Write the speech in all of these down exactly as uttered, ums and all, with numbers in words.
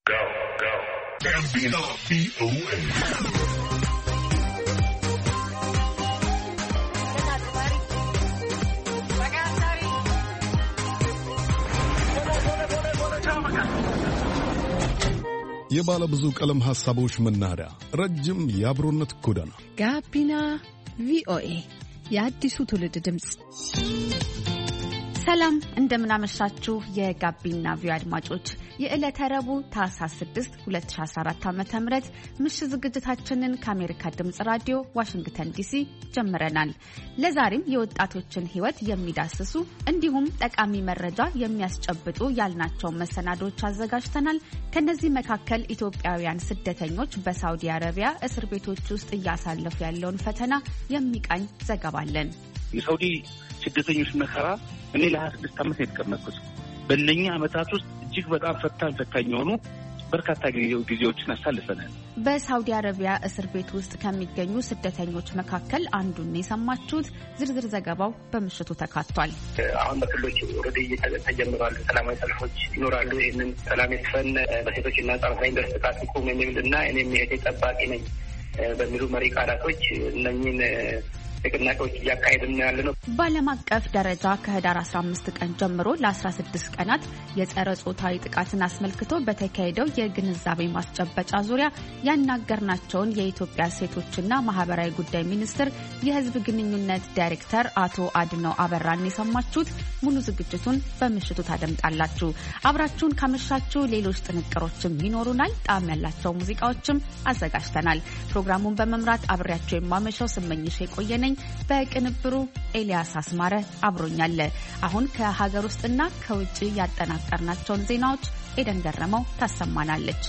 Go, go. Gambino V O A. የባለ ብዙ ቀለም ሐሳቦች መናኸሪያ ረጅም የአብሮነት ጎዳና ጋቢና ቪኦኤ የአዲሱ ትውልድ ድምጽ። ሰላም እንደምናመሻችሁ የጋቢና ቪኦኤ አድማጮች፣ የዕለተ ረቡዕ ታህሳስ ስድስት ሁለት ሺህ አስራ አራት ዓ.ም ምሽት ዝግጅታችንን ከአሜሪካ ድምጽ ራዲዮ ዋሽንግተን ዲሲ ጀምረናል። ለዛሬም የወጣቶችን ሕይወት የሚዳስሱ እንዲሁም ጠቃሚ መረጃ የሚያስጨብጡ ያልናቸው መሰናዶች አዘጋጅተናል። ከነዚህ መካከል ኢትዮጵያውያን ስደተኞች በሳውዲ አረቢያ እስር ቤቶች ውስጥ እያሳለፉ ያለውን ፈተና የሚቃኝ ዘገባ አለን። የሳውዲ ስደተኞች መከራ እኔ ለሀያ ስድስት ዓመት የተቀመጥኩት በእነኛ ዓመታት ውስጥ እጅግ በጣም ፈታኝ ፈታኝ የሆኑ በርካታ ጊዜዎችን አሳልፈናል። በሳውዲ አረቢያ እስር ቤት ውስጥ ከሚገኙ ስደተኞች መካከል አንዱን የሰማችሁት። ዝርዝር ዘገባው በምሽቱ ተካቷል። አሁን በክልሎች ወረደ ተጀምሯል። ሰላማዊ ሰልፎች ይኖራሉ። ይህንን ሰላም ይስፈን፣ በሴቶችና ህጻናት ላይ ደርስ ጥቃት ይቁም የሚልና እኔም የእህቴ ጠባቂ ነኝ በሚሉ መሪ ቃላቶች እነኚህን ንቅናቄዎች እያካሄድን ያለ ነው። በዓለም አቀፍ ደረጃ ከህዳር አስራ አምስት ቀን ጀምሮ ለአስራ ስድስት ቀናት የጸረ ጾታዊ ጥቃትን አስመልክቶ በተካሄደው የግንዛቤ ማስጨበጫ ዙሪያ ያናገርናቸውን የኢትዮጵያ ሴቶችና ማህበራዊ ጉዳይ ሚኒስቴር የህዝብ ግንኙነት ዳይሬክተር አቶ አድነው አበራን የሰማችሁት። ሙሉ ዝግጅቱን በምሽቱ ታደምጣላችሁ። አብራችሁን ካመሻችሁ ሌሎች ጥንቅሮችም ይኖሩናል። ጣዕም ያላቸው ሙዚቃዎችም አዘጋጅተናል። ፕሮግራሙን በመምራት አብሬያችሁ የማመሻው ስመኝሽ የቆየነኝ። በቅንብሩ ኤልያስ አስማረ አብሮኛል። አሁን ከሀገር ውስጥና ከውጭ ያጠናቀርናቸውን ዜናዎች ኤደን ገረመው ታሰማናለች።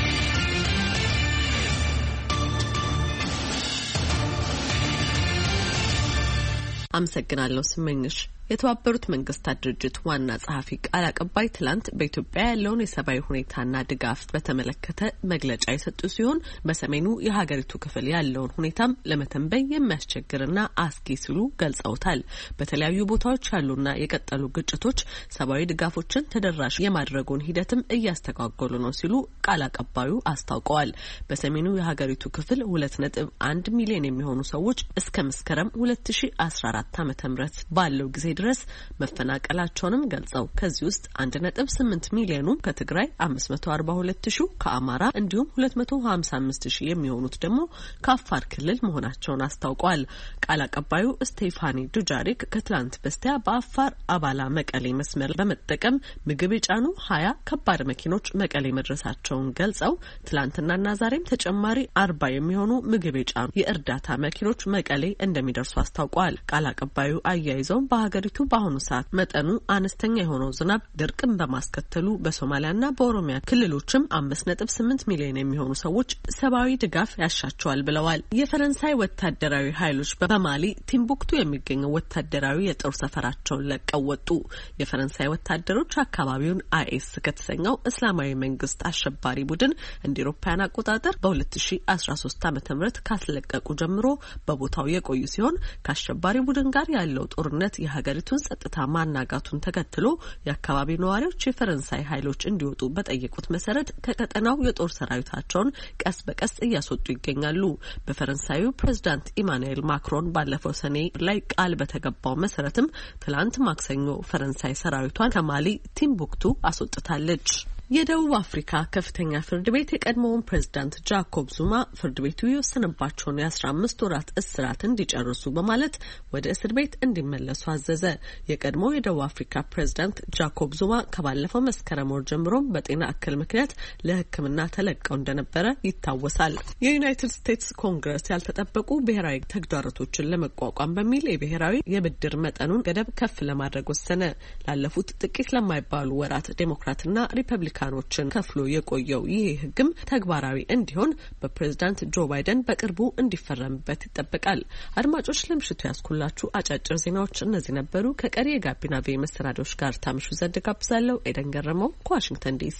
አመሰግናለሁ ስመኝሽ። የተባበሩት መንግስታት ድርጅት ዋና ጸሐፊ ቃል አቀባይ ትላንት በኢትዮጵያ ያለውን የሰብአዊ ሁኔታና ድጋፍ በተመለከተ መግለጫ የሰጡ ሲሆን በሰሜኑ የሀገሪቱ ክፍል ያለውን ሁኔታም ለመተንበይ የሚያስቸግርና አስጊ ሲሉ ገልጸውታል። በተለያዩ ቦታዎች ያሉና የቀጠሉ ግጭቶች ሰብአዊ ድጋፎችን ተደራሽ የማድረጉን ሂደትም እያስተጓጎሉ ነው ሲሉ ቃል አቀባዩ አስታውቀዋል። በሰሜኑ የሀገሪቱ ክፍል ሁለት ነጥብ አንድ ሚሊዮን የሚሆኑ ሰዎች እስከ መስከረም ሁለት ሺህ አስራ አራት ዓመተ ምህረት ባለው ጊዜ ድረስ መፈናቀላቸውንም ገልጸው ከዚህ ውስጥ አንድ ነጥብ ስምንት ሚሊዮኑ ከትግራይ፣ አምስት መቶ አርባ ሁለት ሺህ ከአማራ እንዲሁም ሁለት መቶ ሀምሳ አምስት ሺህ የሚሆኑት ደግሞ ከአፋር ክልል መሆናቸውን አስታውቀዋል። ቃል አቀባዩ ስቴፋኒ ዱጃሪክ ከትላንት በስቲያ በአፋር አባላ መቀሌ መስመር በመጠቀም ምግብ የጫኑ ሀያ ከባድ መኪኖች መቀሌ መድረሳቸውን ገልጸው ትላንትናና ዛሬም ተጨማሪ አርባ የሚሆኑ ምግብ የጫኑ የእርዳታ መኪኖች መቀሌ እንደሚደርሱ አስታውቀዋል። ቃል አቀባዩ አያይዘው በሀገሪቱ በአሁኑ ሰዓት መጠኑ አነስተኛ የሆነው ዝናብ ድርቅን በማስከተሉ በሶማሊያና በኦሮሚያ ክልሎችም አምስት ነጥብ ስምንት ሚሊዮን የሚሆኑ ሰዎች ሰብአዊ ድጋፍ ያሻቸዋል ብለዋል። የፈረንሳይ ወታደራዊ ኃይሎች በማሊ ቲምቡክቱ የሚገኘው ወታደራዊ የጦር ሰፈራቸውን ለቀው ወጡ። የፈረንሳይ ወታደሮች አካባቢውን አይኤስ ከተሰኘው እስላማዊ መንግስት አሸባሪ ቡድን እንደ አውሮፓውያን አቆጣጠር በሁለት ሺህ አስራ ሶስት ዓመተ ምህረት ካስለቀቁ ጀምሮ በቦታው የቆዩ ሲሆን ከአሸባሪ ቡድን ጋር ያለው ጦርነት የሀገሪቱን ጸጥታ ማናጋቱን ተከትሎ የአካባቢው ነዋሪዎች የፈረንሳይ ኃይሎች እንዲወጡ በጠየቁት መሰረት ከቀጠናው የጦር ሰራዊታቸውን ቀስ በቀስ እያስወጡ ይገኛሉ። በፈረንሳዩ ፕሬዝዳንት ኢማኑኤል ማክሮን ባለፈው ሰኔ ላይ ቃል በተገባው መሰረትም ትላንት ማክሰኞ ፈረንሳይ ሰራዊቷን ከማሊ ቲምቡክቱ አስወጥታለች። የደቡብ አፍሪካ ከፍተኛ ፍርድ ቤት የቀድሞውን ፕሬዝዳንት ጃኮብ ዙማ ፍርድ ቤቱ የወሰነባቸውን የአስራ አምስት ወራት እስራት እንዲጨርሱ በማለት ወደ እስር ቤት እንዲመለሱ አዘዘ። የቀድሞው የደቡብ አፍሪካ ፕሬዝዳንት ጃኮብ ዙማ ከባለፈው መስከረም ወር ጀምሮ በጤና እክል ምክንያት ለሕክምና ተለቀው እንደነበረ ይታወሳል። የዩናይትድ ስቴትስ ኮንግረስ ያልተጠበቁ ብሔራዊ ተግዳሮቶችን ለመቋቋም በሚል የብሔራዊ የብድር መጠኑን ገደብ ከፍ ለማድረግ ወሰነ። ላለፉት ጥቂት ለማይባሉ ወራት ዴሞክራትና ሪፐብሊካን ካኖችን ከፍሎ የቆየው ይሄ ህግም ተግባራዊ እንዲሆን በፕሬዝዳንት ጆ ባይደን በቅርቡ እንዲፈረምበት ይጠበቃል። አድማጮች ለምሽቱ ያስኩላችሁ አጫጭር ዜናዎች እነዚህ ነበሩ። ከቀሪ የጋቢና ቪ መሰናዶች ጋር ታምሹ ዘንድ ጋብዛለሁ። ኤደን ገረመው ከዋሽንግተን ዲሲ።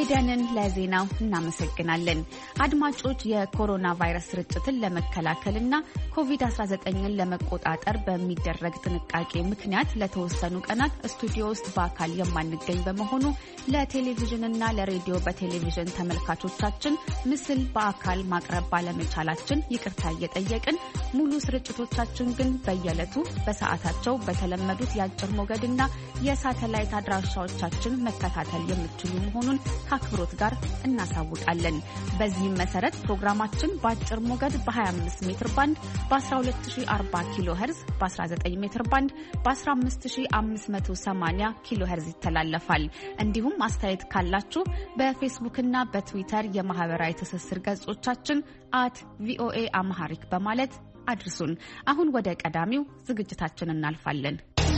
ኤደንን ለዜናው እናመሰግናለን። አድማጮች የኮሮና ቫይረስ ስርጭትን ለመከላከልና ኮቪድ አስራ ዘጠኝን ለመቆጣጠር በሚደረግ ጥንቃቄ ምክንያት ለተወሰኑ ቀናት ስቱዲዮ ውስጥ በአካል የማንገኝ በመሆኑ ለቴሌቪዥንና ለሬዲዮ በቴሌቪዥን ተመልካቾቻችን ምስል በአካል ማቅረብ ባለመቻላችን ይቅርታ እየጠየቅን ሙሉ ስርጭቶቻችን ግን በየዕለቱ በሰዓታቸው በተለመዱት የአጭር ሞገድና የሳተላይት አድራሻዎቻችን መከታተል የምትችሉ መሆኑን ከአክብሮት ጋር እናሳውቃለን። በዚህም መሰረት ፕሮግራማችን በአጭር ሞገድ በ25 ሜትር ባንድ በ12040 ኪሎ ሄርዝ በ19 ሜትር ባንድ በ15580 ኪሎ ሄርዝ ይተላለፋል። እንዲሁም አስተያየት ካላችሁ በፌስቡክና በትዊተር የማህበራዊ ትስስር ገጾቻችን አት ቪኦኤ አምሃሪክ በማለት አድርሱን። አሁን ወደ ቀዳሚው ዝግጅታችን እናልፋለን።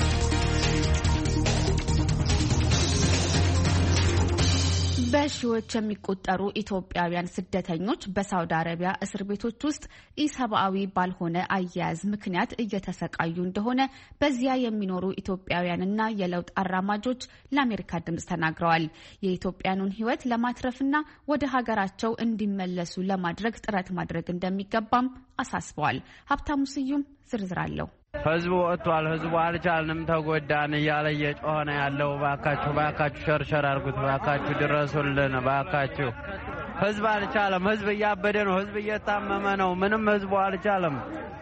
በሺዎች የሚቆጠሩ ኢትዮጵያውያን ስደተኞች በሳውዲ አረቢያ እስር ቤቶች ውስጥ ኢሰብአዊ ባልሆነ አያያዝ ምክንያት እየተሰቃዩ እንደሆነ በዚያ የሚኖሩ ኢትዮጵያውያንና የለውጥ አራማጆች ለአሜሪካ ድምጽ ተናግረዋል። የኢትዮጵያኑን ሕይወት ለማትረፍና ወደ ሀገራቸው እንዲመለሱ ለማድረግ ጥረት ማድረግ እንደሚገባም አሳስበዋል። ሀብታሙ ስዩም ዝርዝር አለው። ህዝቡ ወጥቷል። ህዝቡ አልቻልንም ተጎዳን እያለ እየጮኸ ነው ያለው። ባካችሁ ባካችሁ ሸርሸር አድርጉት፣ ባካችሁ ድረሱልን፣ ባካችሁ። ህዝብ አልቻለም። ህዝብ እያበደ ነው። ህዝብ እየታመመ ነው። ምንም ህዝቡ አልቻለም።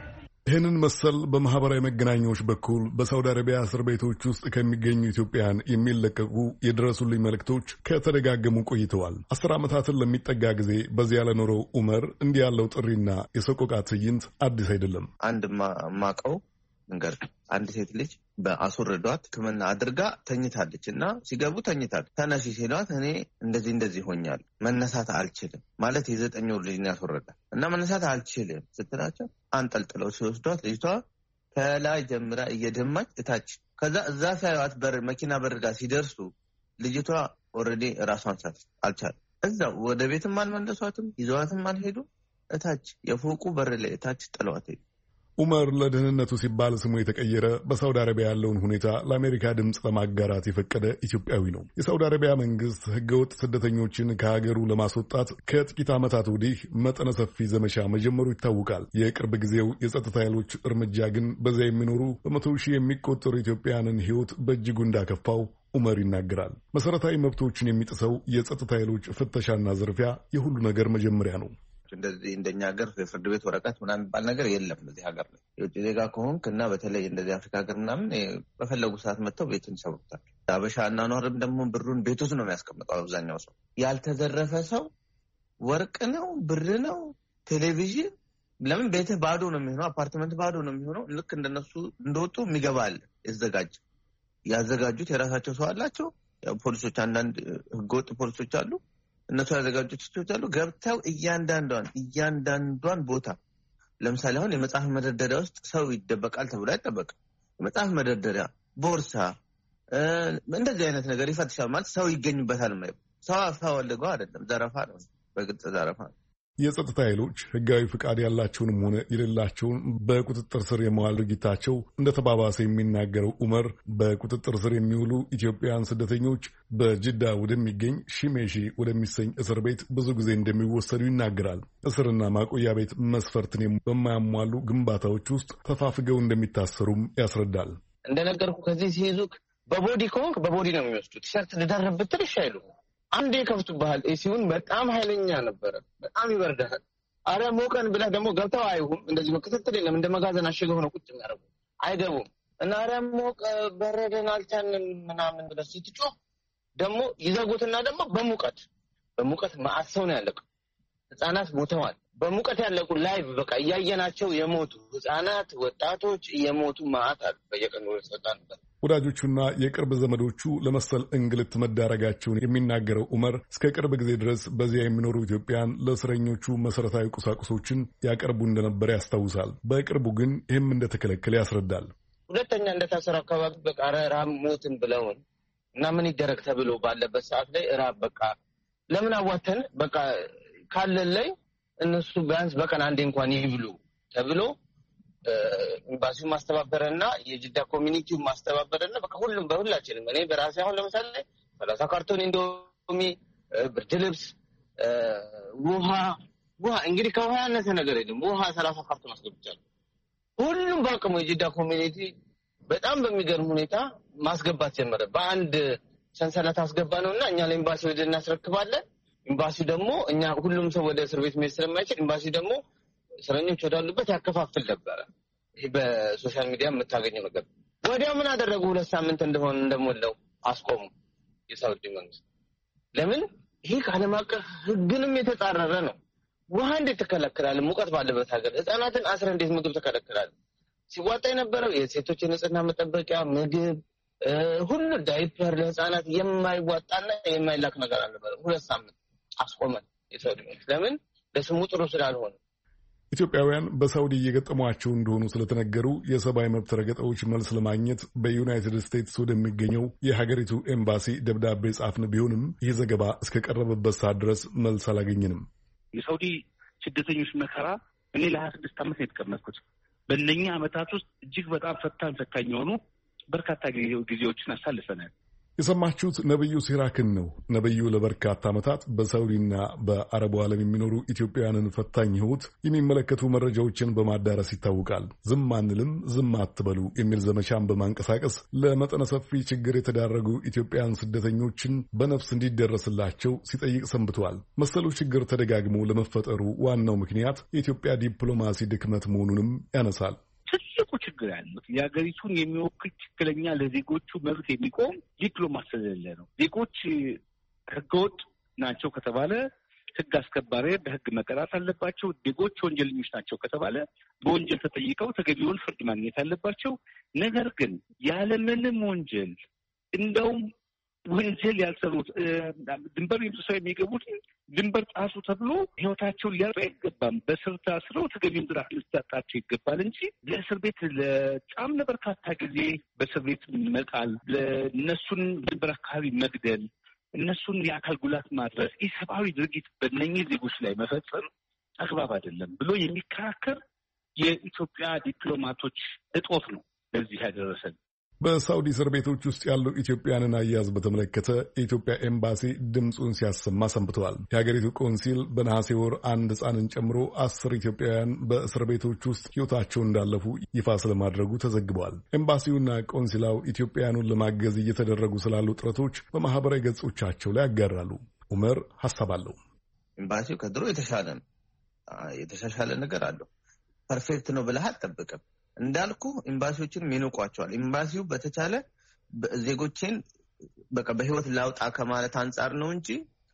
ይህንን መሰል በማህበራዊ መገናኛዎች በኩል በሳውዲ አረቢያ እስር ቤቶች ውስጥ ከሚገኙ ኢትዮጵያውያን የሚለቀቁ የድረሱልኝ መልእክቶች ከተደጋገሙ ቆይተዋል። አስር ዓመታትን ለሚጠጋ ጊዜ በዚያ ለኖረው ኡመር እንዲህ ያለው ጥሪና የሰቆቃ ትዕይንት አዲስ አይደለም። አንድ ማቀው እንገር አንድ ሴት ልጅ በአስወረዷት ሕክምና አድርጋ ተኝታለች እና ሲገቡ ተኝታለች። ተነሺ ሲሏት እኔ እንደዚህ እንደዚህ ሆኛል መነሳት አልችልም ማለት የዘጠኝ ወር ልጅ ነው ያስወረዳት እና መነሳት አልችልም ስትላቸው አንጠልጥለው ሲወስዷት ልጅቷ ከላይ ጀምራ እየደማች እታች ከዛ እዛ ሳይዋት በር መኪና በር ጋር ሲደርሱ ልጅቷ ኦልሬዲ ራሷን ሳት አልቻለም። እዛው ወደ ቤትም አልመለሷትም፣ ይዘዋትም አልሄዱ። እታች የፎቁ በር ላይ እታች ጥለዋት ሄዱ። ኡመር ለደህንነቱ ሲባል ስሙ የተቀየረ በሳውዲ አረቢያ ያለውን ሁኔታ ለአሜሪካ ድምፅ ለማጋራት የፈቀደ ኢትዮጵያዊ ነው። የሳውዲ አረቢያ መንግስት ህገወጥ ስደተኞችን ከሀገሩ ለማስወጣት ከጥቂት ዓመታት ወዲህ መጠነ ሰፊ ዘመቻ መጀመሩ ይታወቃል። የቅርብ ጊዜው የጸጥታ ኃይሎች እርምጃ ግን በዚያ የሚኖሩ በመቶ ሺህ የሚቆጠሩ ኢትዮጵያውያንን ህይወት በእጅጉ እንዳከፋው ኡመር ይናገራል። መሰረታዊ መብቶችን የሚጥሰው የጸጥታ ኃይሎች ፍተሻና ዝርፊያ የሁሉ ነገር መጀመሪያ ነው። እንደዚህ እንደኛ ሀገር የፍርድ ቤት ወረቀት ምናምን የሚባል ነገር የለም በዚህ ሀገር ላይ። የውጭ ዜጋ ከሆንክ እና በተለይ እንደዚህ አፍሪካ ሀገር ምናምን በፈለጉ ሰዓት መጥተው ቤትን ይሰሩታል። አበሻ አኗኗርም ደግሞ ብሩን ቤት ውስጥ ነው የሚያስቀምጠው አብዛኛው ሰው። ያልተዘረፈ ሰው ወርቅ ነው ብር ነው ቴሌቪዥን ለምን ቤትህ ባዶ ነው የሚሆነው? አፓርትመንት ባዶ ነው የሚሆነው። ልክ እንደነሱ እንደወጡ የሚገባ አለ የተዘጋጀ ያዘጋጁት የራሳቸው ሰው አላቸው። ያው ፖሊሶች አንዳንድ ህገወጥ ፖሊሶች አሉ። እነሱ ያዘጋጁት ስቶች አሉ። ገብተው እያንዳንዷን እያንዳንዷን ቦታ ለምሳሌ አሁን የመጽሐፍ መደርደሪያ ውስጥ ሰው ይደበቃል ተብሎ አይጠበቅም። የመጽሐፍ መደርደሪያ፣ ቦርሳ እንደዚህ አይነት ነገር ይፈትሻል ማለት ሰው ይገኝበታል ማለት ሰው አፋወልገው አይደለም። ዘረፋ ነው፣ በግልጽ ዘረፋ ነው። የጸጥታ ኃይሎች ህጋዊ ፍቃድ ያላቸውንም ሆነ የሌላቸውን በቁጥጥር ስር የመዋል ድርጊታቸው እንደተባባሰ የሚናገረው ኡመር በቁጥጥር ስር የሚውሉ ኢትዮጵያውያን ስደተኞች በጅዳ ወደሚገኝ ሺሜሺ ወደሚሰኝ እስር ቤት ብዙ ጊዜ እንደሚወሰዱ ይናገራል። እስርና ማቆያ ቤት መስፈርትን በማያሟሉ ግንባታዎች ውስጥ ተፋፍገው እንደሚታሰሩም ያስረዳል። እንደነገርኩ ከዚህ ሲይዙክ በቦዲ ከሆንክ በቦዲ ነው የሚወስዱት። ቲሸርት ልደርብ ብትል ይሻይሉ አንዴ ከፍቱብሃል። ኤሲውን በጣም ኃይለኛ ነበረ። በጣም ይበርዳል። አረ ሞቀን ብለህ ደግሞ ገብተው አይሁም። እንደዚህ ክትትል የለም። እንደ መጋዘን አሽገው ነው ቁጭ የሚያደርጉ አይገቡም። እና አረ ሞቀ በረደን አልቻልንም ምናምን ብለህ ስትጮህ ደግሞ ይዘጉትና ደግሞ በሙቀት በሙቀት ማአት ሰው ነው ያለቀው። ህጻናት ሞተዋል። በሙቀት ያለቁ ላይቭ በቃ እያየናቸው የሞቱ ህጻናት ወጣቶች እየሞቱ ማአት አሉ። በየቀኑ ወጣ ነበር። ወዳጆቹና የቅርብ ዘመዶቹ ለመሰል እንግልት መዳረጋቸውን የሚናገረው ኡመር እስከ ቅርብ ጊዜ ድረስ በዚያ የሚኖሩ ኢትዮጵያን ለእስረኞቹ መሰረታዊ ቁሳቁሶችን ያቀርቡ እንደነበረ ያስታውሳል። በቅርቡ ግን ይህም እንደተከለከለ ያስረዳል። ሁለተኛ እንደታሰረ አካባቢ በቃ ራብ ሞትን ብለውን እና ምን ይደረግ ተብሎ ባለበት ሰዓት ላይ ራብ በቃ ለምን አዋተን በቃ ካለን ላይ እነሱ ቢያንስ በቀን አንዴ እንኳን ይብሉ ተብሎ ኤምባሲው ማስተባበረና የጅዳ ኮሚኒቲው ማስተባበረና በቃ ሁሉም በሁላችንም እኔ በራሴ አሁን ለምሳሌ ሰላሳ ካርቶን እንዶሚ ብርድ ልብስ፣ ውሃ ውሃ እንግዲህ ከውሃ ያነሰ ነገር የለም። ውሃ ሰላሳ ካርቶን አስገብቻለሁ። ሁሉም በአቅሙ የጂዳ ኮሚኒቲ በጣም በሚገርም ሁኔታ ማስገባት ጀመረ። በአንድ ሰንሰለት አስገባ ነውና እኛ ለኤምባሲ ወደ እናስረክባለን። ኤምባሲ ደግሞ እኛ ሁሉም ሰው ወደ እስር ቤት መሄድ ስለማይችል ኤምባሲ ደግሞ እስረኞች ወዳሉበት ያከፋፍል ነበረ። ይሄ በሶሻል ሚዲያ የምታገኘው ነገር። ወዲያው ምን አደረጉ? ሁለት ሳምንት እንደሆነ እንደሞላው አስቆሙ የሳውዲ መንግስት። ለምን? ይሄ ከዓለም አቀፍ ሕግንም የተጻረረ ነው። ውሃ እንዴት ትከለክላለህ? ሙቀት ባለበት ሀገር ህፃናትን አስረ እንዴት ምግብ ትከለክላለህ? ሲዋጣ የነበረው የሴቶች የንጽህና መጠበቂያ ምግብ፣ ሁሉ ዳይፐር ለህፃናት የማይዋጣና የማይላክ ነገር አልነበረ። ሁለት ሳምንት አስቆመን የሳውዲ መንግስት። ለምን? ለስሙ ጥሩ ስላልሆነ። ኢትዮጵያውያን በሳውዲ እየገጠሟቸው እንደሆኑ ስለተነገሩ የሰብአዊ መብት ረገጣዎች መልስ ለማግኘት በዩናይትድ ስቴትስ ወደሚገኘው የሀገሪቱ ኤምባሲ ደብዳቤ ጻፍን። ቢሆንም ይህ ዘገባ እስከቀረበበት ሰዓት ድረስ መልስ አላገኘንም። የሳውዲ ስደተኞች መከራ እኔ ለሀያ ስድስት ዓመት ነው የተቀመጥኩት። በእነኛ ዓመታት ውስጥ እጅግ በጣም ፈታኝ ፈታኝ የሆኑ በርካታ ጊዜዎችን አሳልፈናል። የሰማችሁት ነብዩ ሲራክን ነው። ነብዩ ለበርካታ ዓመታት በሳውዲና በአረቡ ዓለም የሚኖሩ ኢትዮጵያውያንን ፈታኝ ሕይወት የሚመለከቱ መረጃዎችን በማዳረስ ይታወቃል። ዝም አንልም፣ ዝም አትበሉ የሚል ዘመቻን በማንቀሳቀስ ለመጠነ ሰፊ ችግር የተዳረጉ ኢትዮጵያውያን ስደተኞችን በነፍስ እንዲደረስላቸው ሲጠይቅ ሰንብተዋል። መሰሉ ችግር ተደጋግሞ ለመፈጠሩ ዋናው ምክንያት የኢትዮጵያ ዲፕሎማሲ ድክመት መሆኑንም ያነሳል። ትልቁ ችግር ያሉት የሀገሪቱን የሚወክል ትክክለኛ ለዜጎቹ መብት የሚቆም ዲፕሎማት ስለሌለ ነው። ዜጎች ህገወጥ ናቸው ከተባለ ህግ አስከባሪ በህግ መቀጣት አለባቸው። ዜጎች ወንጀለኞች ናቸው ከተባለ በወንጀል ተጠይቀው ተገቢውን ፍርድ ማግኘት አለባቸው። ነገር ግን ያለምንም ወንጀል እንደውም ወንጀል ያልሰሩት ድንበር ጥሰው የሚገቡት ድንበር ጣሱ ተብሎ ህይወታቸውን ሊያጡ አይገባም። በስር ታስረው ተገቢውን ቅጣት ሊሰጣቸው ይገባል እንጂ ለእስር ቤት ለጫም ለበርካታ ጊዜ በእስር ቤት መጣል፣ ለእነሱን ድንበር አካባቢ መግደል፣ እነሱን የአካል ጉላት ማድረስ፣ ኢሰብአዊ ድርጊት በእነኚህ ዜጎች ላይ መፈጸም አግባብ አይደለም ብሎ የሚከራከር የኢትዮጵያ ዲፕሎማቶች እጦት ነው ለዚህ ያደረሰን። በሳውዲ እስር ቤቶች ውስጥ ያሉ ኢትዮጵያንን አያያዝ በተመለከተ የኢትዮጵያ ኤምባሲ ድምፁን ሲያሰማ ሰንብተዋል። የሀገሪቱ ቆንሲል በነሐሴ ወር አንድ ሕፃንን ጨምሮ አስር ኢትዮጵያውያን በእስር ቤቶች ውስጥ ሕይወታቸው እንዳለፉ ይፋ ስለማድረጉ ተዘግቧል። ኤምባሲውና ቆንሲላው ኢትዮጵያውያኑን ለማገዝ እየተደረጉ ስላሉ ጥረቶች በማህበራዊ ገጾቻቸው ላይ ያጋራሉ። ኡመር ሀሳብ አለው። ኤምባሲው ከድሮ የተሻለ ነው። የተሻሻለ ነገር አለው። ፐርፌክት ነው ብለህ አትጠብቅም። እንዳልኩ ኤምባሲዎችን ሚንቋቸዋል። ኤምባሲው በተቻለ ዜጎችን በቃ በህይወት ላውጣ ከማለት አንጻር ነው እንጂ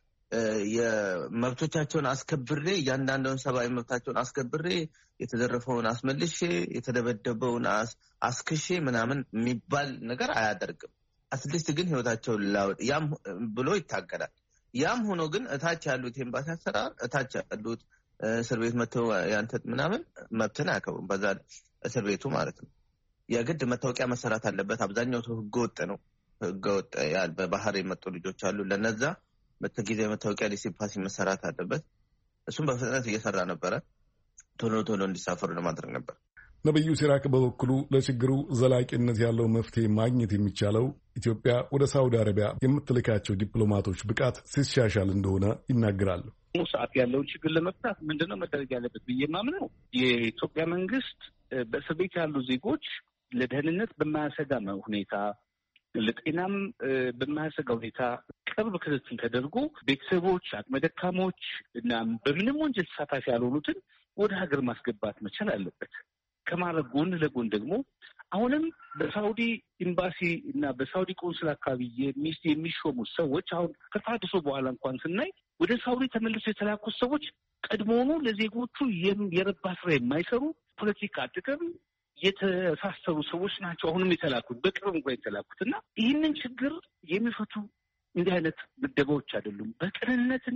የመብቶቻቸውን አስከብሬ እያንዳንዱን ሰብአዊ መብታቸውን አስከብሬ የተዘረፈውን አስመልሼ የተደበደበውን አስክሼ ምናምን የሚባል ነገር አያደርግም። አትሊስት ግን ህይወታቸውን ላውጥ ያም ብሎ ይታገላል። ያም ሆኖ ግን እታች ያሉት ኤምባሲ አሰራር እታች ያሉት እስር ቤት መተው ያንተ ምናምን መብትን አያከብሩም። በዛ እስር ቤቱ ማለት ነው የግድ መታወቂያ መሰራት አለበት። አብዛኛው ሰው ህገወጥ ነው። ህገወጥ ያል በባህር የመጡ ልጆች አሉ። ለነዛ በተጊዜ መታወቂያ ዲሲፓሲ መሰራት አለበት። እሱም በፍጥነት እየሰራ ነበረ። ቶሎ ቶሎ እንዲሳፈሩ ለማድረግ ነበር። ነብዩ ሲራክ በበኩሉ ለችግሩ ዘላቂነት ያለው መፍትሄ ማግኘት የሚቻለው ኢትዮጵያ ወደ ሳውዲ አረቢያ የምትልካቸው ዲፕሎማቶች ብቃት ሲሻሻል እንደሆነ ይናገራሉ። ሰዓት ያለውን ችግር ለመፍታት ምንድነው መደረግ ያለበት ብዬ ማምነው የኢትዮጵያ መንግስት በእስር ቤት ያሉ ዜጎች ለደህንነት በማያሰጋ ሁኔታ ለጤናም በማያሰጋ ሁኔታ ቅርብ ክትትል ተደርጎ ቤተሰቦች፣ አቅመ ደካሞች እና በምንም ወንጀል ተሳታፊ ያልሆኑትን ወደ ሀገር ማስገባት መቻል አለበት። ከማድረግ ጎን ለጎን ደግሞ አሁንም በሳውዲ ኤምባሲ እና በሳውዲ ቆንስል አካባቢ የሚሾሙት ሰዎች አሁን ከታድሶ በኋላ እንኳን ስናይ ወደ ሳውዲ ተመልሰው የተላኩት ሰዎች ቀድሞውኑ ለዜጎቹ የረባ ስራ የማይሰሩ ፖለቲካ ጥቅም የተሳሰሩ ሰዎች ናቸው። አሁንም የተላኩት በቅርብ እንኳን የተላኩት እና ይህንን ችግር የሚፈቱ እንዲህ አይነት ምደባዎች አይደሉም። በቅንነትና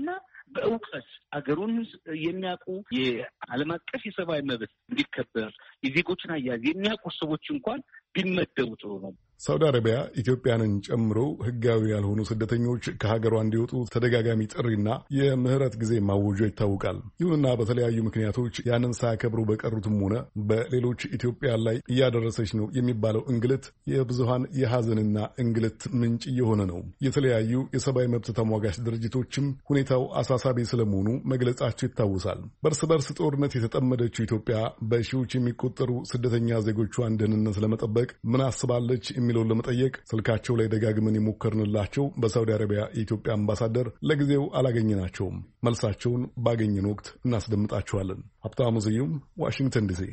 በእውቀት አገሩን የሚያውቁ የዓለም አቀፍ የሰብአዊ መብት እንዲከበር የዜጎችን አያያዝ የሚያውቁ ሰዎች እንኳን ቢመደቡ ጥሩ ነው። ሳውዲ አረቢያ ኢትዮጵያንን ጨምሮ ህጋዊ ያልሆኑ ስደተኞች ከሀገሯ እንዲወጡ ተደጋጋሚ ጥሪና የምህረት ጊዜ ማወጇ ይታወቃል። ይሁንና በተለያዩ ምክንያቶች ያንን ሳያከብሩ በቀሩትም ሆነ በሌሎች ኢትዮጵያ ላይ እያደረሰች ነው የሚባለው እንግልት የብዙሃን የሐዘንና እንግልት ምንጭ እየሆነ ነው። የተለያዩ የሰብአዊ መብት ተሟጋች ድርጅቶችም ሁኔታው አሳሳቢ ስለመሆኑ መግለጻቸው ይታወሳል። በእርስ በርስ ጦርነት የተጠመደችው ኢትዮጵያ በሺዎች የሚቆጠሩ ስደተኛ ዜጎቿን ደህንነት ለመጠበቅ ምን አስባለች የሚለውን ለመጠየቅ ስልካቸው ላይ ደጋግመን የሞከርንላቸው በሳውዲ አረቢያ የኢትዮጵያ አምባሳደር ለጊዜው አላገኘናቸውም። መልሳቸውን ባገኘን ወቅት እናስደምጣችኋለን። ሀብታሙ ስዩም ዋሽንግተን ዲሲ።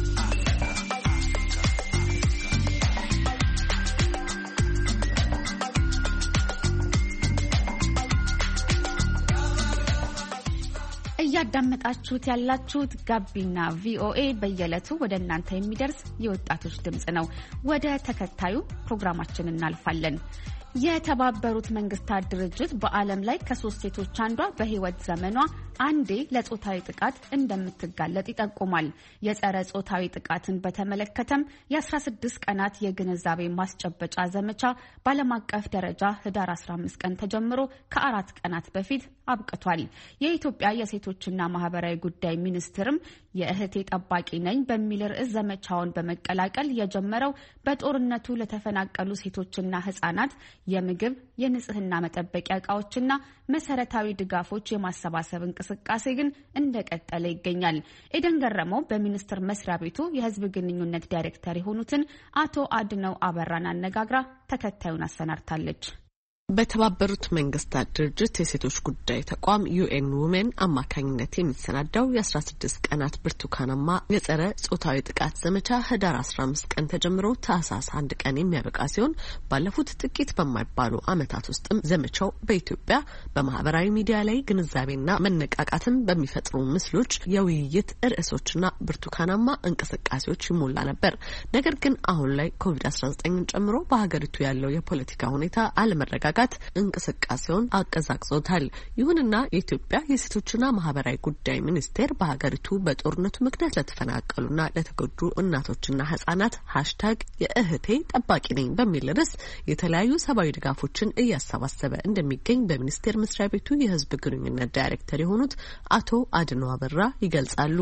እያዳመጣችሁት ያላችሁት ጋቢና ቪኦኤ በየዕለቱ ወደ እናንተ የሚደርስ የወጣቶች ድምጽ ነው። ወደ ተከታዩ ፕሮግራማችን እናልፋለን። የተባበሩት መንግስታት ድርጅት በዓለም ላይ ከሶስት ሴቶች አንዷ በህይወት ዘመኗ አንዴ ለጾታዊ ጥቃት እንደምትጋለጥ ይጠቁማል። የጸረ ጾታዊ ጥቃትን በተመለከተም የአስራ ስድስት ቀናት የግንዛቤ ማስጨበጫ ዘመቻ በዓለም አቀፍ ደረጃ ህዳር አስራ አምስት ቀን ተጀምሮ ከአራት ቀናት በፊት አብቅቷል። የኢትዮጵያ የሴቶችና ማህበራዊ ጉዳይ ሚኒስትርም የእህቴ ጠባቂ ነኝ በሚል ርዕስ ዘመቻውን በመቀላቀል የጀመረው በጦርነቱ ለተፈናቀሉ ሴቶችና ህጻናት የምግብ፣ የንጽህና መጠበቂያ እቃዎችና መሰረታዊ ድጋፎች የማሰባሰብ እንቅስቃሴ ግን እንደቀጠለ ይገኛል። ኤደን ገረመው በሚኒስቴር መስሪያ ቤቱ የህዝብ ግንኙነት ዳይሬክተር የሆኑትን አቶ አድነው አበራን አነጋግራ ተከታዩን አሰናድታለች። በተባበሩት መንግስታት ድርጅት የሴቶች ጉዳይ ተቋም ዩኤን ውሜን አማካኝነት የሚሰናዳው የአስራ ስድስት ቀናት ብርቱካናማ የጸረ ጾታዊ ጥቃት ዘመቻ ህዳር አስራ አምስት ቀን ተጀምሮ ታህሳስ አንድ ቀን የሚያበቃ ሲሆን ባለፉት ጥቂት በማይባሉ ዓመታት ውስጥም ዘመቻው በኢትዮጵያ በማህበራዊ ሚዲያ ላይ ግንዛቤና መነቃቃትን በሚፈጥሩ ምስሎች፣ የውይይት ርዕሶችና ብርቱካናማ እንቅስቃሴዎች ይሞላ ነበር። ነገር ግን አሁን ላይ ኮቪድ አስራ ዘጠኝን ጨምሮ በሀገሪቱ ያለው የፖለቲካ ሁኔታ አለመረጋጋት እንቅስቃሴውን አቀዛቅዞታል። ይሁንና የኢትዮጵያ የሴቶችና ማህበራዊ ጉዳይ ሚኒስቴር በሀገሪቱ በጦርነቱ ምክንያት ለተፈናቀሉና ለተጎዱ እናቶችና ህጻናት ሃሽታግ የእህቴ ጠባቂ ነኝ በሚል ርዕስ የተለያዩ ሰብአዊ ድጋፎችን እያሰባሰበ እንደሚገኝ በሚኒስቴር መስሪያ ቤቱ የህዝብ ግንኙነት ዳይሬክተር የሆኑት አቶ አድነው አበራ ይገልጻሉ።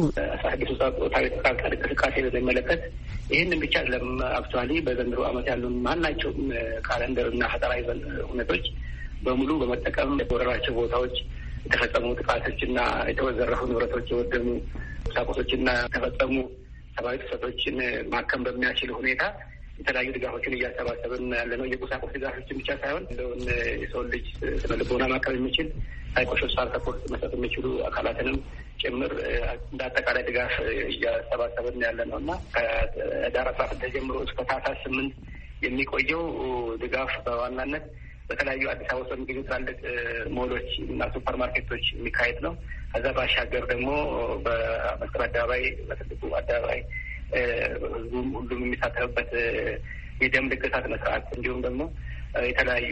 እንቅስቃሴ በሚመለከት ይህንን ብቻ ለም አክቹዋሊ በዘንድሮ ዓመት ያሉ ማናቸውም ካለንደርና ሀጠራዊ ሁነቶች በሙሉ በመጠቀም በወረራቸው ቦታዎች የተፈጸሙ ጥቃቶችና የተወዘረፉ ንብረቶች፣ የወደሙ ቁሳቁሶችና የተፈጸሙ ሰብአዊ ጥሰቶችን ማከም በሚያስችል ሁኔታ የተለያዩ ድጋፎችን እያሰባሰብን ያለነው። የቁሳቁስ ድጋፎችን ብቻ ሳይሆን እንደውን የሰው ልጅ ስነ ልቦና ማከም የሚችል ሳይኮሶሻል ሰፖርት መስጠት የሚችሉ አካላትንም ጭምር እንደ አጠቃላይ ድጋፍ እያሰባሰብን ያለ ነው እና ከህዳር አስራ ስድስት ጀምሮ እስከ ታህሳስ ስምንት የሚቆየው ድጋፍ በዋናነት በተለያዩ አዲስ አበባ ውስጥ የሚገኙ ትላልቅ ሞሎች እና ሱፐር ማርኬቶች የሚካሄድ ነው። ከዛ ባሻገር ደግሞ በመስቀል አደባባይ፣ በትልቁ አደባባይ ህዝቡም ሁሉም የሚሳተፍበት የደም ልገሳ ስነ ስርዓት እንዲሁም ደግሞ የተለያዩ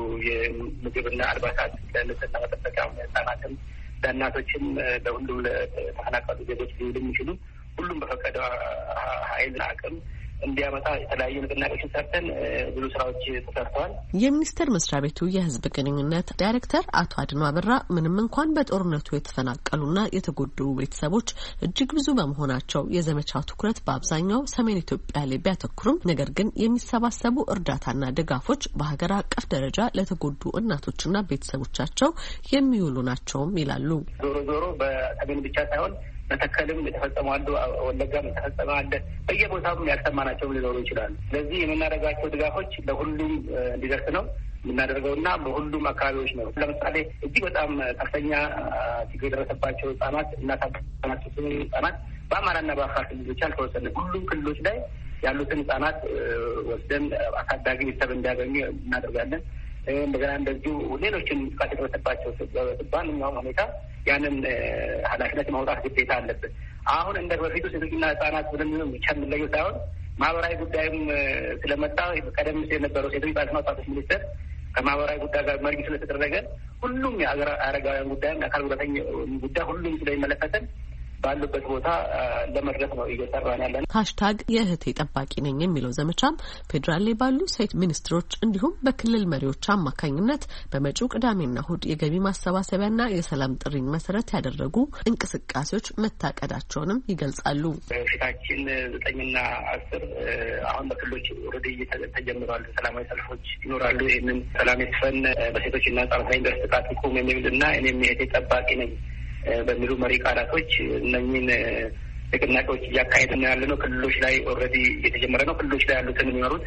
የምግብና አልባሳት ለንጽህና መጠበቂያ ህጻናትም ለእናቶችም ለሁሉም ለተፈናቀሉ ዜጎች ሊውሉ የሚችሉ ሁሉም በፈቀደ ኃይልና አቅም እንዲያመጣ የተለያዩ ንቅናቄዎችን ሰርተን ብዙ ስራዎች ተሰርተዋል። የሚኒስቴር መስሪያ ቤቱ የህዝብ ግንኙነት ዳይሬክተር አቶ አድነው አበራ ምንም እንኳን በጦርነቱ የተፈናቀሉና የተጎዱ ቤተሰቦች እጅግ ብዙ በመሆናቸው የዘመቻው ትኩረት በአብዛኛው ሰሜን ኢትዮጵያ ላይ ቢያተኩርም ነገር ግን የሚሰባሰቡ እርዳታና ድጋፎች በሀገር አቀፍ ደረጃ ለተጎዱ እናቶችና ቤተሰቦቻቸው የሚውሉ ናቸውም ይላሉ። ዞሮ ዞሮ በሰሜን ብቻ ሳይሆን መተከልም የተፈጸመ አለ፣ ወለጋም የተፈጸመ አለ። በየቦታውም ያልሰማናቸው ሊኖሩ ይችላሉ። ስለዚህ የምናደርጋቸው ድጋፎች ለሁሉም እንዲደርስ ነው የምናደርገውና በሁሉም አካባቢዎች ነው። ለምሳሌ እጅግ በጣም ከፍተኛ ችግር የደረሰባቸው ህጻናት እና ታናናሽ ህጻናት በአማራና በአፋር ክልሎች አልተወሰነ ሁሉም ክልሎች ላይ ያሉትን ህጻናት ወስደን አሳዳጊ ቤተሰብ እንዲያገኙ እናደርጋለን። እንደገና እንደዚሁ ሌሎችን ጥቃት የደረሰባቸው በማንኛውም ሁኔታ ያንን ኃላፊነት ማውጣት ግዴታ አለብን። አሁን እንደ በፊቱ ሴቶችና ህጻናት ብለን ብቻ የምንለየው ሳይሆን ማህበራዊ ጉዳይም ስለመጣ ቀደም ሲል የነበረው ሴቶች ህጻናትና ወጣቶች ሚኒስቴር ከማህበራዊ ጉዳይ ጋር መርጅ ስለተደረገ ሁሉም የአገር አረጋውያን ጉዳይም የአካል ጉዳተኛ ጉዳይ ሁሉም ስለሚመለከተን ባሉበት ቦታ ለመድረስ ነው እየሰራን ያለን። ሃሽታግ የእህቴ ጠባቂ ነኝ የሚለው ዘመቻም ፌዴራል ላይ ባሉ ሴት ሚኒስትሮች እንዲሁም በክልል መሪዎች አማካኝነት በመጪው ቅዳሜና እሁድ የገቢ ማሰባሰቢያና የሰላም ጥሪን መሰረት ያደረጉ እንቅስቃሴዎች መታቀዳቸውንም ይገልጻሉ። ፊታችን ዘጠኝና አስር አሁን በክልሎች ኦልሬዲ ተጀምረዋል። ሰላማዊ ሰልፎች ይኖራሉ። ይህንን ሰላም የተፈን በሴቶችና ህጻናት ላይ የሚደርስ ጥቃት ይቁም የሚልና እኔም የእህቴ ጠባቂ ነኝ በሚሉ መሪ ቃላቶች እነኚህን ንቅናቄዎች እያካሄድን ያለ ነው። ክልሎች ላይ ኦልሬዲ እየተጀመረ ነው። ክልሎች ላይ ያሉትን የሚመሩት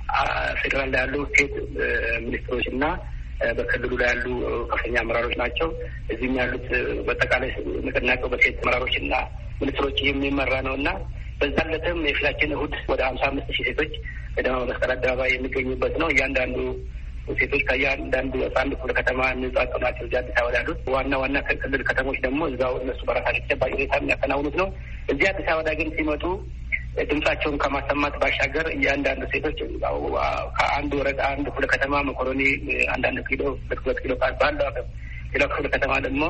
ፌዴራል ላይ ያሉ ሴት ሚኒስትሮች እና በክልሉ ላይ ያሉ ከፍተኛ አመራሮች ናቸው። እዚህም ያሉት በአጠቃላይ ንቅናቄው በሴት አመራሮች እና ሚኒስትሮች የሚመራ ነው እና በዛ ዕለትም የፊታችን እሁድ ወደ ሀምሳ አምስት ሺህ ሴቶች በደማ መስቀል አደባባይ የሚገኙበት ነው። እያንዳንዱ ሴቶች ከእያንዳንዱ አንድ ክፍለ ከተማ የሚውጣጡ ናቸው። እዚህ አዲስ አበባ ያሉት ዋና ዋና ክልል ከተሞች ደግሞ እዛው እነሱ በራሳቸው ተጨባጭ ሁኔታ የሚያከናውኑት ነው። እዚህ አዲስ አበባ ግን ሲመጡ ድምጻቸውን ከማሰማት ባሻገር እያንዳንዱ ሴቶች ከአንድ ወረዳ አንድ ክፍለ ከተማ መኮረኒ አንዳንድ ኪሎ ሁለት ኪሎ ባለው አቅም ሌላ ክፍለ ከተማ ደግሞ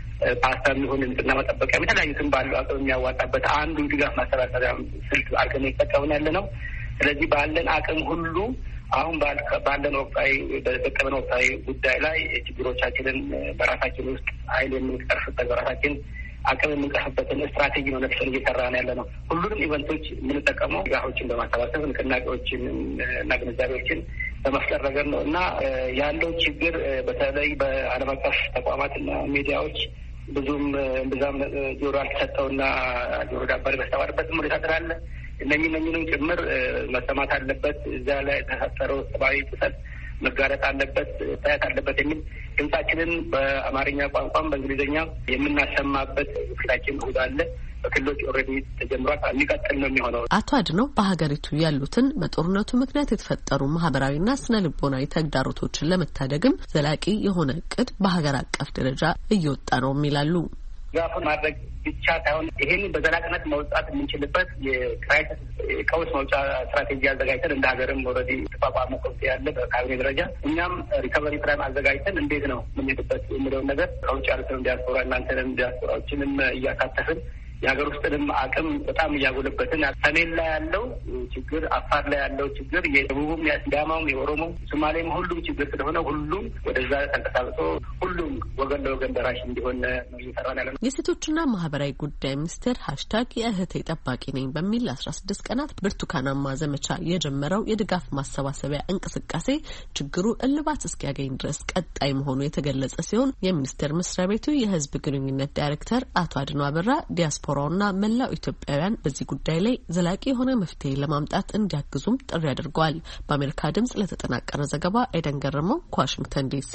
ፓስታ የሚሆን ንጽህና መጠበቂያ የተለያዩትን ባለው አቅም የሚያዋጣበት አንዱ ድጋፍ ማሰባሰቢያ ስልት አድርገን እየተጠቀምን ያለ ነው። ስለዚህ ባለን አቅም ሁሉ አሁን ባለን ወቅታዊ በተጠቀመን ወቅታዊ ጉዳይ ላይ ችግሮቻችንን በራሳችን ውስጥ ኃይል የምንቀርፍበት በራሳችን አቅም የምንቀርፍበትን ስትራቴጂ ነው ነፍሰን እየሰራ ነው ያለ ነው። ሁሉንም ኢቨንቶች የምንጠቀመው ድጋፎችን በማሰባሰብ ንቅናቄዎችን እና ግንዛቤዎችን በመፍጠር ረገድ ነው እና ያለው ችግር በተለይ በዓለም አቀፍ ተቋማትና ሚዲያዎች ብዙም ብዛም ጆሮ አልተሰጠውና ጆሮ ዳባሪ በስተባርበት ሁኔታ ስላለ እነኚህ እነኚህንም ጭምር መሰማት አለበት። እዛ ላይ የተፈጠረው ሰብአዊ ጥሰት መጋለጥ አለበት፣ ታየት አለበት የሚል ድምጻችንን በአማርኛ ቋንቋም በእንግሊዝኛ የምናሰማበት ፊታችን እሁድ አለ። በክልሎች ኦልሬዲ ተጀምሯል። የሚቀጥል ነው የሚሆነው። አቶ አድነው በሀገሪቱ ያሉትን በጦርነቱ ምክንያት የተፈጠሩ ማህበራዊና ስነ ልቦናዊ ተግዳሮቶችን ለመታደግም ዘላቂ የሆነ እቅድ በሀገር አቀፍ ደረጃ እየወጣ ነው የሚላሉ። ድጋፉን ማድረግ ብቻ ሳይሆን ይህንን በዘላቂነት መውጣት የምንችልበት የክራይሲስ ቀውስ መውጫ ስትራቴጂ አዘጋጅተን እንደ ሀገርም ኦልሬዲ ተቋቋመ ኮሚቴ ያለ በካቢኔ ደረጃ እኛም ሪከቨሪ ፕላን አዘጋጅተን እንዴት ነው የምንሄድበት የሚለውን ነገር ከውጭ ያሉትንም ዲያስፖራ እናንተንም ዲያስፖራዎችንም እያካተፍን የሀገር ውስጥንም አቅም በጣም እያጎለበትን ሰሜን ላይ ያለው ችግር፣ አፋር ላይ ያለው ችግር፣ የደቡቡም፣ የሲዳማውም፣ የኦሮሞም፣ ሶማሌም ሁሉም ችግር ስለሆነ ሁሉም ወደዛ ተንቀሳቅሶ ሁሉም ወገን ለወገን ደራሽ እንዲሆን ነው እየሰራን ያለ ነው። የሴቶችና ማህበራዊ ጉዳይ ሚኒስቴር ሃሽታግ የእህቴ ጠባቂ ነኝ በሚል አስራ ስድስት ቀናት ብርቱካናማ ዘመቻ የጀመረው የድጋፍ ማሰባሰቢያ እንቅስቃሴ ችግሩ እልባት እስኪያገኝ ድረስ ቀጣይ መሆኑ የተገለጸ ሲሆን የሚኒስቴር መስሪያ ቤቱ የህዝብ ግንኙነት ዳይሬክተር አቶ አድነው አበራ ዲያስፖራውና መላው ኢትዮጵያውያን በዚህ ጉዳይ ላይ ዘላቂ የሆነ መፍትሄ ለማምጣት እንዲያግዙም ጥሪ አድርገዋል። በአሜሪካ ድምጽ ለተጠናቀረ ዘገባ ኤደን ገረመው ከዋሽንግተን ዲሲ።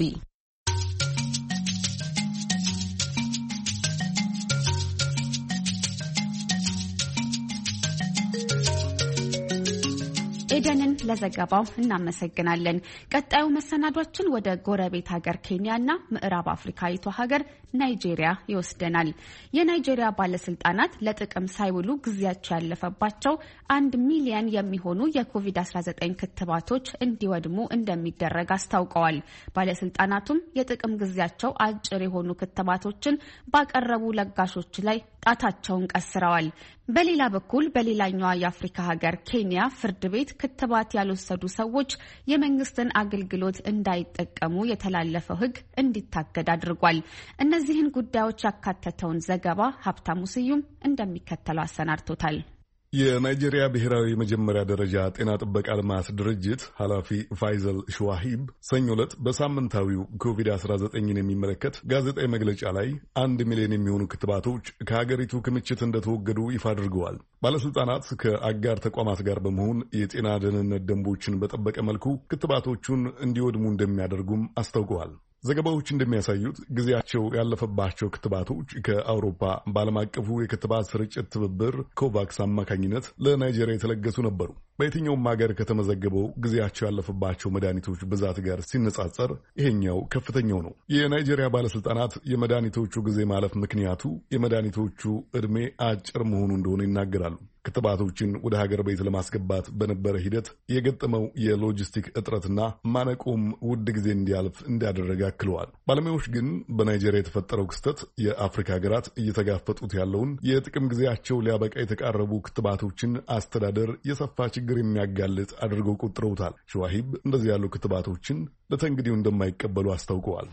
ኤደንን ለዘገባው እናመሰግናለን። ቀጣዩ መሰናዷችን ወደ ጎረቤት ሀገር ኬንያና ምዕራብ አፍሪካዊቷ ሀገር ናይጄሪያ ይወስደናል። የናይጄሪያ ባለስልጣናት ለጥቅም ሳይውሉ ጊዜያቸው ያለፈባቸው አንድ ሚሊዮን የሚሆኑ የኮቪድ አስራ ዘጠኝ ክትባቶች እንዲወድሙ እንደሚደረግ አስታውቀዋል። ባለስልጣናቱም የጥቅም ጊዜያቸው አጭር የሆኑ ክትባቶችን ባቀረቡ ለጋሾች ላይ ጣታቸውን ቀስረዋል። በሌላ በኩል በሌላኛዋ የአፍሪካ ሀገር ኬንያ ፍርድ ቤት ክትባት ያልወሰዱ ሰዎች የመንግስትን አገልግሎት እንዳይጠቀሙ የተላለፈው ሕግ እንዲታገድ አድርጓል። እነዚህን ጉዳዮች ያካተተውን ዘገባ ሀብታሙ ስዩም እንደሚከተለው አሰናድቶታል። የናይጄሪያ ብሔራዊ የመጀመሪያ ደረጃ ጤና ጥበቃ ልማት ድርጅት ኃላፊ ፋይዘል ሸዋሂብ ሰኞ ዕለት በሳምንታዊው ኮቪድ አስራ ዘጠኝን የሚመለከት ጋዜጣዊ መግለጫ ላይ አንድ ሚሊዮን የሚሆኑ ክትባቶች ከሀገሪቱ ክምችት እንደተወገዱ ይፋ አድርገዋል። ባለስልጣናት ከአጋር ተቋማት ጋር በመሆን የጤና ደህንነት ደንቦችን በጠበቀ መልኩ ክትባቶቹን እንዲወድሙ እንደሚያደርጉም አስታውቀዋል። ዘገባዎች እንደሚያሳዩት ጊዜያቸው ያለፈባቸው ክትባቶች ከአውሮፓ በዓለም አቀፉ የክትባት ስርጭት ትብብር ኮቫክስ አማካኝነት ለናይጄሪያ የተለገሱ ነበሩ። በየትኛውም ሀገር ከተመዘገበው ጊዜያቸው ያለፈባቸው መድኃኒቶች ብዛት ጋር ሲነጻጸር ይሄኛው ከፍተኛው ነው። የናይጄሪያ ባለስልጣናት የመድኃኒቶቹ ጊዜ ማለፍ ምክንያቱ የመድኃኒቶቹ ዕድሜ አጭር መሆኑ እንደሆነ ይናገራሉ። ክትባቶችን ወደ ሀገር ቤት ለማስገባት በነበረ ሂደት የገጠመው የሎጂስቲክ እጥረትና ማነቆም ውድ ጊዜ እንዲያልፍ እንዳደረገ አክለዋል። ባለሙያዎች ግን በናይጄሪያ የተፈጠረው ክስተት የአፍሪካ ሀገራት እየተጋፈጡት ያለውን የጥቅም ጊዜያቸው ሊያበቃ የተቃረቡ ክትባቶችን አስተዳደር የሰፋ ችግር የሚያጋልጥ አድርገው ቆጥረውታል። ሸዋሂብ እንደዚህ ያሉ ክትባቶችን ለተንግዲው እንደማይቀበሉ አስታውቀዋል።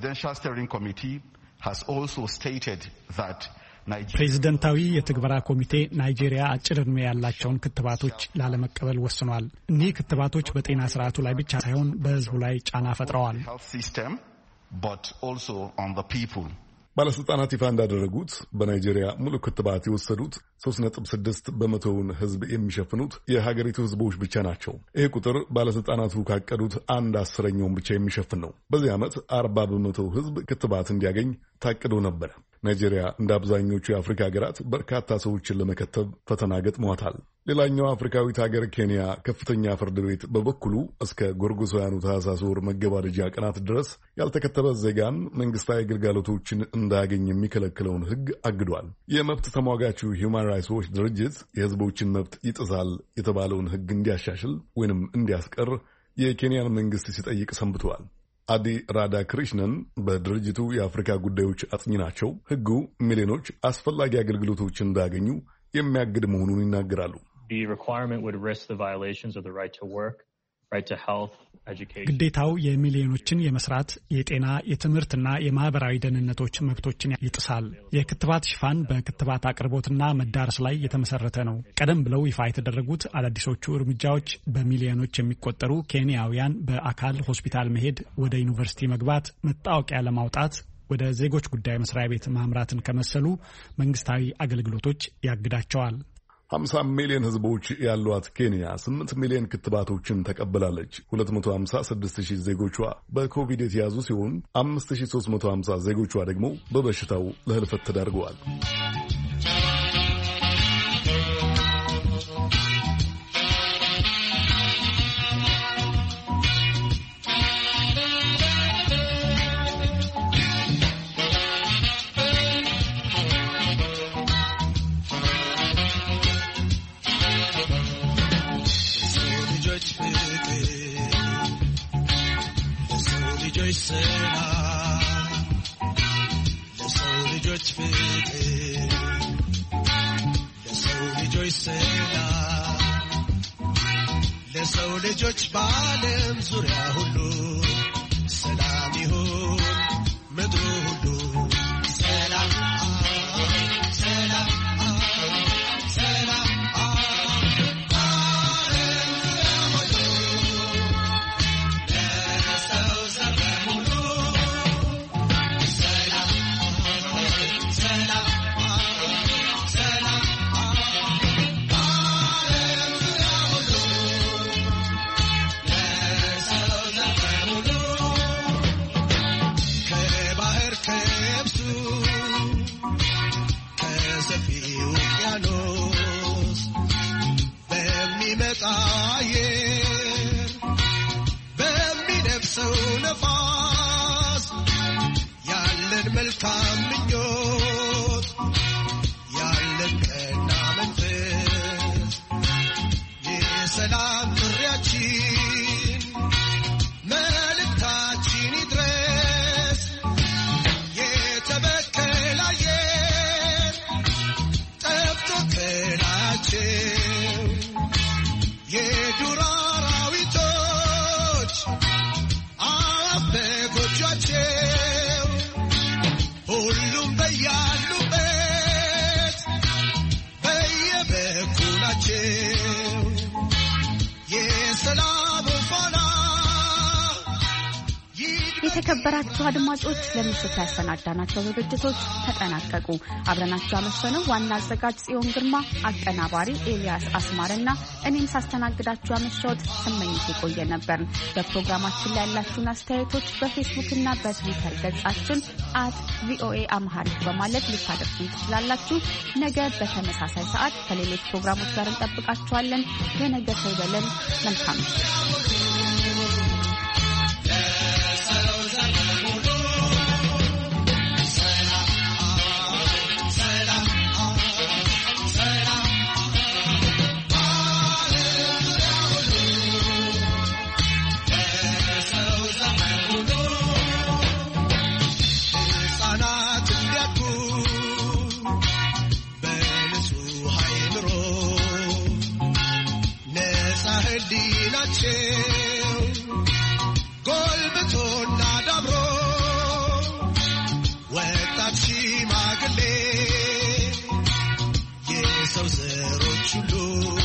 ፕሬዝደንታዊ የትግበራ ኮሚቴ ናይጄሪያ አጭር ዕድሜ ያላቸውን ክትባቶች ላለመቀበል ወስኗል። እኒህ ክትባቶች በጤና ስርዓቱ ላይ ብቻ ሳይሆን በሕዝቡ ላይ ጫና ፈጥረዋል። ባለስልጣናት ይፋ እንዳደረጉት በናይጄሪያ ሙሉ ክትባት የወሰዱት ሶስት ነጥብ ስድስት በመቶውን ሕዝብ የሚሸፍኑት የሀገሪቱ ሕዝቦች ብቻ ናቸው። ይህ ቁጥር ባለስልጣናቱ ካቀዱት አንድ አስረኛውን ብቻ የሚሸፍን ነው። በዚህ ዓመት አርባ በመቶ ሕዝብ ክትባት እንዲያገኝ ታቅዶ ነበር። ናይጄሪያ እንደ አብዛኞቹ የአፍሪካ ሀገራት በርካታ ሰዎችን ለመከተብ ፈተና ገጥሟታል። ሌላኛው አፍሪካዊት ሀገር ኬንያ ከፍተኛ ፍርድ ቤት በበኩሉ እስከ ጎርጎሳውያኑ ታህሳስ ወር መገባደጃ ቀናት ድረስ ያልተከተበ ዜጋን መንግስታዊ አገልግሎቶችን እንዳያገኝ የሚከለክለውን ሕግ አግዷል። የመብት ተሟጋቹ ሂውማን ራይትስ ዎች ድርጅት የህዝቦችን መብት ይጥሳል የተባለውን ሕግ እንዲያሻሽል ወይንም እንዲያስቀር የኬንያን መንግስት ሲጠይቅ ሰንብተዋል። አዲ ራዳ ክሪሽነን በድርጅቱ የአፍሪካ ጉዳዮች አጥኚ ናቸው። ሕጉ ሚሊዮኖች አስፈላጊ አገልግሎቶችን እንዳያገኙ የሚያግድ መሆኑን ይናገራሉ። ግዴታው የሚሊዮኖችን የመስራት፣ የጤና፣ የትምህርትና የማህበራዊ ደህንነቶች መብቶችን ይጥሳል። የክትባት ሽፋን በክትባት አቅርቦትና መዳረስ ላይ የተመሰረተ ነው። ቀደም ብለው ይፋ የተደረጉት አዳዲሶቹ እርምጃዎች በሚሊዮኖች የሚቆጠሩ ኬንያውያን በአካል ሆስፒታል መሄድ፣ ወደ ዩኒቨርሲቲ መግባት፣ መታወቂያ ለማውጣት ወደ ዜጎች ጉዳይ መስሪያ ቤት ማምራትን ከመሰሉ መንግስታዊ አገልግሎቶች ያግዳቸዋል። ሀምሳ ሚሊዮን ህዝቦች ያሏት ኬንያ ስምንት ሚሊዮን ክትባቶችን ተቀብላለች። ሁለት መቶ ሀምሳ ስድስት ሺህ ዜጎቿ በኮቪድ የተያዙ ሲሆን አምስት ሺህ ሦስት መቶ ሀምሳ ዜጎቿ ደግሞ በበሽታው ለህልፈት ተዳርገዋል። ለሰው ልጆች በዓለም ዙሪያ ሁሉ ሰላም ይሁን ምድሩ ሁሉ ሰላም ሰላም ሰላም መልካም ምኞት ያለን ቀና መንፈስ የሰላም ጥሪያችን መልእክታችን ይድረስ። የተበከለ አየር ጠፍቶ ከላያቸው የዱር አራዊቶች አፍ በጎጇቸው ሁሉም በያሉበት በየበኩላቸው የሰላም ፋና። የተከበራችሁ አድማጮች ለምሽቱ ያሰናዳናቸው ዝግጅቶች ተጠናቀቁ። አብረናችሁ ያመሸነው ዋና አዘጋጅ ጽዮን ግርማ፣ አቀናባሪ ኤልያስ አስማረና እኔም ሳስተናግዳችሁ ያመሸሁት ስመኝት የቆየ ነበር። በፕሮግራማችን ላይ ያላችሁን አስተያየቶች በፌስቡክና በትዊተር ገጻችን አት ቪኦኤ አምሃሪክ በማለት ልታደርሱን ትችላላችሁ። ነገ በተመሳሳይ ሰዓት ከሌሎች ፕሮግራሞች ጋር እንጠብቃችኋለን። የነገ ሰው ይበለን። መልካም ህሊናቸው ጎልብቶና ዳብሮ ወጣት ሽማግሌ የሰው ዘሮች ሁሉ